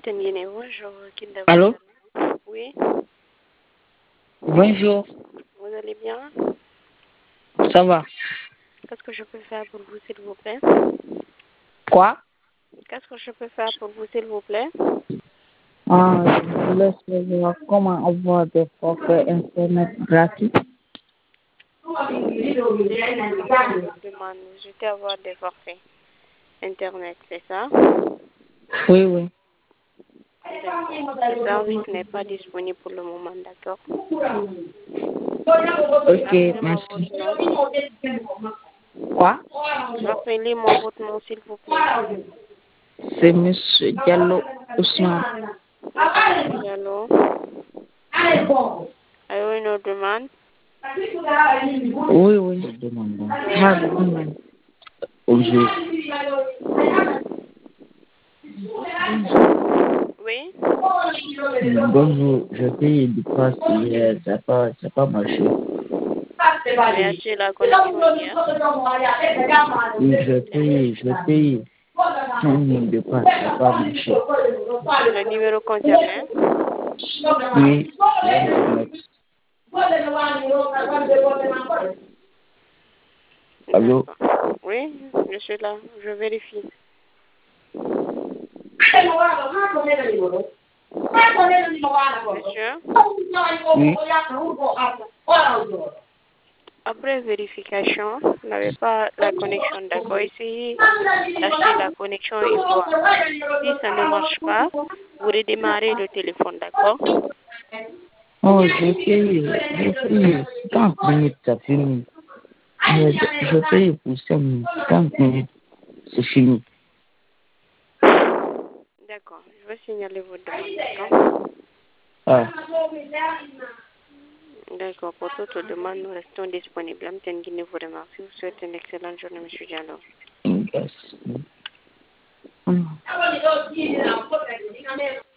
Guinée, bonjour, Kinda. Allô? Oui, Bonjour, vous allez bien? ça va? Qu'est-ce que je peux faire pour vous, s'il vous plaît? Quoi? Qu'est-ce que je peux faire pour vous, s'il vous plaît? Je voulais savoir comment avoir des forfaits Internet gratuits. Je demande, je vais avoir des forfaits Internet, c'est ça? Oui, oui. D'accord. Le service n'est pas disponible pour le moment, d'accord? Ok, Rappelez-moi merci. votre nom. Quoi? Rappelez-moi votre nom, s'il vous plaît. C'est Monsieur Diallo Ousmane. Monsieur Diallo. Avez-vous une autre demande? Oui, oui. Je demande. Ah, je demande. Bonjour. Oui? Bonjour, je paye du pass hier, ça pas marché. Mais as-tu la connexion hier? Oui, je paye 1 000 de pass, ça pas marché. Le numéro concerné? Oui, Internet. Allô? D'accord. Oui, je suis là. Je vérifie. Monsieur? Oui. Après vérification, vous n'avez pas la connexion, d'accord? Essayez d'acheter la connexion une fois. Si ça ne marche pas, vous redémarrez le téléphone, d'accord? Oh, j'ai payé 30 minutes, ça finit. Je paye pour 5 minutes, 30 minutes, c'est fini. D'accord. Je vais signaler votre demande, d'accord? Ah, D'accord. Pour toute demande, nous restons disponibles. Amten Guinée vous remercie. Vous souhaite une excellente journée, monsieur Diallo. merci.